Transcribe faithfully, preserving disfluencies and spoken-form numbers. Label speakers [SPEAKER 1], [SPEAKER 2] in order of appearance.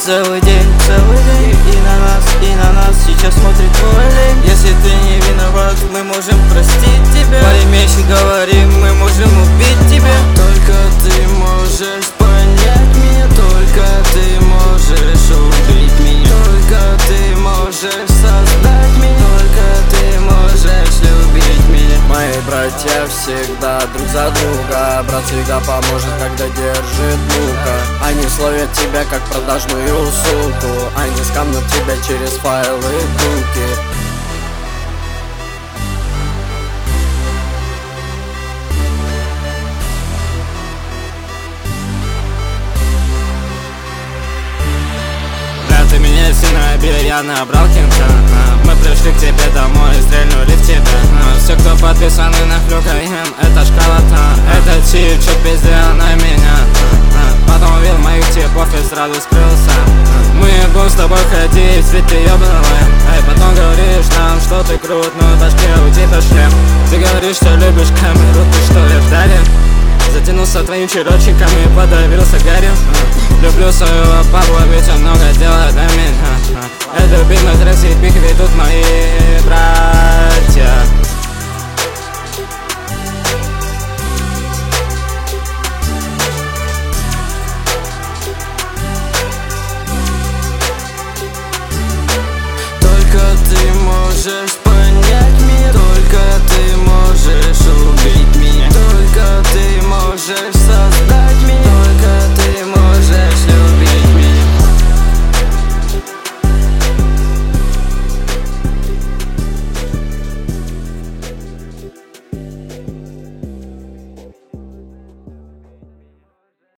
[SPEAKER 1] целый день, целый день. И на нас, и на нас сейчас смотрит твой лень. Если ты не виноват, мы можем простить тебя. По-ремещи говорим, мы можем убить тебя. Только ты можешь понять меня, только ты можешь убить меня, только ты можешь создать меня, только ты можешь любить меня. Мои братья всегда друг за друга, брат всегда поможет, когда держит бука. Они словят тебя как продажную суку, они скамнут тебя через файлы руки.
[SPEAKER 2] Ты меня сильно били, я набрал кента. Мы пришли к тебе домой, стрельнули в тебя. Все, кто подписаны на Флюка, им это шкала-то. Это чип, чё пиздел на меня. Потом увидел моих типов и сразу скрылся. Мы будем с тобой ходить, ведь ты ёбаный. Эй, потом говоришь нам, что ты крут, но в башке у тебя шлем. Ты говоришь, что любишь камеру, ты что, я вдали? Затянулся твоим черочиком и подавился гарью. Люблю своего папу, ведь он много делает для меня. Это любимых России пик ведут мои братья.